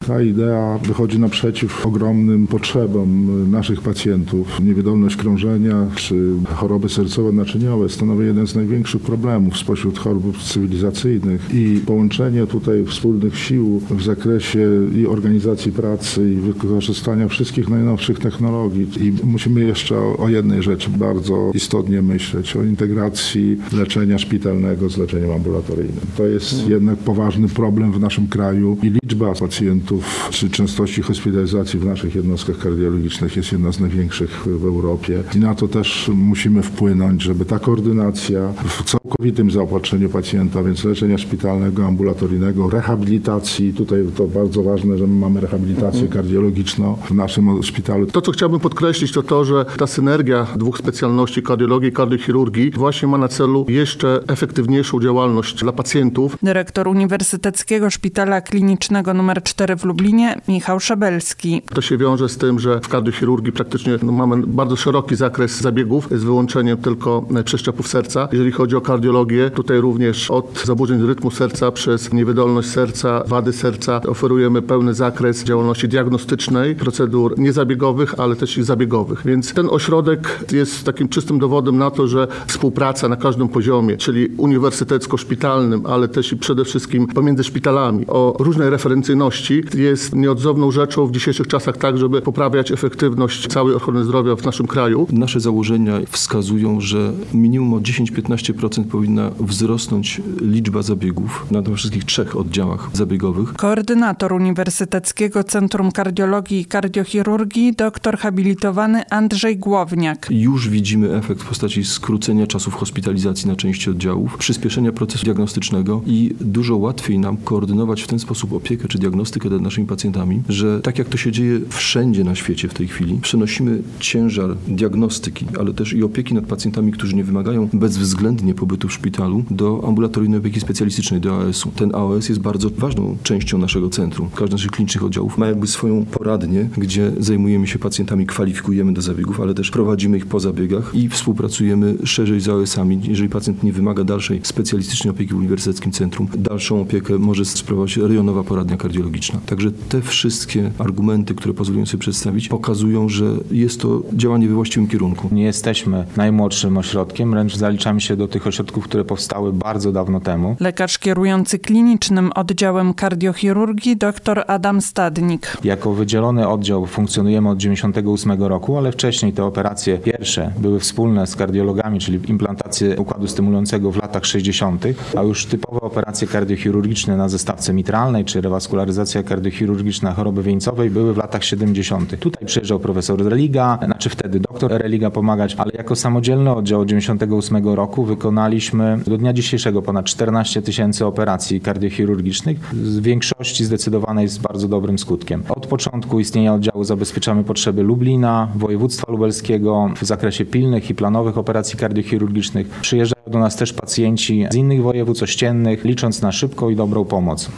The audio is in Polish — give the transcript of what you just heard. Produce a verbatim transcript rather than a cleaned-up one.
Ta idea wychodzi naprzeciw ogromnym potrzebom naszych pacjentów. Niewydolność krążenia czy choroby sercowo-naczyniowe stanowi jeden z największych problemów spośród chorób cywilizacyjnych i połączenie tutaj wspólnych sił w zakresie i organizacji pracy i wykorzystania wszystkich najnowszych technologii. I musimy jeszcze o, o jednej rzeczy bardzo istotnie myśleć, o integracji leczenia szpitalnego z leczeniem ambulatoryjnym. To jest jednak poważny problem w naszym kraju i liczba pacjentów czy częstości hospitalizacji w naszych jednostkach kardiologicznych jest jedna z największych w Europie. I na to też musimy wpłynąć, żeby ta koordynacja w całkowitym zaopatrzeniu pacjenta, więc leczenia szpitalnego, ambulatoryjnego, rehabilitacji, tutaj to bardzo ważne, że my mamy rehabilitację kardiologiczną w naszym szpitalu. To, co chciałbym podkreślić, to to, że ta synergia dwóch specjalności kardiologii i kardiochirurgii właśnie ma na celu jeszcze efektywniejszą działalność dla pacjentów. Dyrektor Uniwersyteckiego Szpitala Klinicznego numer cztery w Lublinie, Michał Szabelski. To się wiąże z tym, że w kardiochirurgii praktycznie no, mamy bardzo szeroki zakres zabiegów z wyłączeniem tylko przeszczepów serca. Jeżeli chodzi o kardiologię, tutaj również od zaburzeń rytmu serca przez niewydolność serca, wady serca oferujemy pełny zakres działalności diagnostycznej, procedur niezabiegowych, ale też i zabiegowych. Więc ten ośrodek jest takim czystym dowodem na to, że współpraca na każdym poziomie, czyli uniwersytecko-szpitalnym, ale też i przede wszystkim pomiędzy szpitalami o różnej referencyjności jest nieodzowną rzeczą w dzisiejszych czasach tak, żeby poprawiać efektywność całej ochrony zdrowia w naszym kraju. Nasze założenia wskazują, że minimum o dziesięć do piętnastu procent powinna wzrosnąć liczba zabiegów na tych wszystkich trzech oddziałach zabiegowych. Koordynator Uniwersyteckiego Centrum Kardiologii i Kardiochirurgii, doktor habilitowany Andrzej Głowniak. Już widzimy efekt w postaci skrócenia czasów hospitalizacji na części oddziałów, przyspieszenia procesu diagnostycznego i dużo łatwiej nam koordynować w ten sposób opiekę czy diagnostykę nad naszymi pacjentami, że tak jak to się dzieje wszędzie na świecie w tej chwili, przenosimy ciężar diagnostyki, ale też i opieki nad pacjentami, którzy nie wymagają bezwzględnie pobytu w szpitalu, do ambulatoryjnej opieki specjalistycznej, do A S u. Ten A O S jest bardzo ważną częścią naszego centrum. Każdy z naszych klinicznych oddziałów ma jakby swoją poradnię, gdzie zajmujemy się pacjentami, kwalifikujemy do zabiegów, ale też prowadzimy ich po zabiegach i współpracujemy szerzej z A O S-ami. Jeżeli pacjent nie wymaga dalszej specjalistycznej opieki w Uniwersyteckim Centrum, dalszą opiekę może sprawować rejonowa poradnia kardiologiczna. Także te wszystkie argumenty, które pozwoliłem sobie przedstawić, pokazują, że jest to działanie we właściwym kierunku. Nie jesteśmy najmłodszym ośrodkiem, wręcz zaliczamy się do tych ośrodków, które powstały bardzo dawno temu. Lekarz kierujący klinicznym oddziałem kardiochirurgii dr Adam Stadnik. Jako wydzielony oddział funkcjonujemy od dziewięćdziesiątego ósmego roku, ale wcześniej te operacje pierwsze były wspólne z kardiologami, czyli implantacje układu stymulującego w latach sześćdziesiątych, a już typowe operacje kardiochirurgiczne na zestawce mitralnej czy rewaskularyzacja kardiochirurgiczna choroby wieńcowej były w latach siedemdziesiątych. Tutaj przyjeżdżał profesor Religa, znaczy wtedy doktor Religa pomagać, ale jako samodzielny oddział od dziewięćdziesiątego ósmego roku wykonaliśmy do dnia dzisiejszego ponad czternaście tysięcy operacji kardiochirurgicznych, z większości zdecydowanej z bardzo dobrym skutkiem. Od początku istnienia oddziału zabezpieczamy potrzeby Lublina, województwa lubelskiego w zakresie pilnych i planowych operacji kardiochirurgicznych. Przyjeżdżają do nas też pacjenci z innych województw ościennych, licząc na szybką i dobrą pomoc.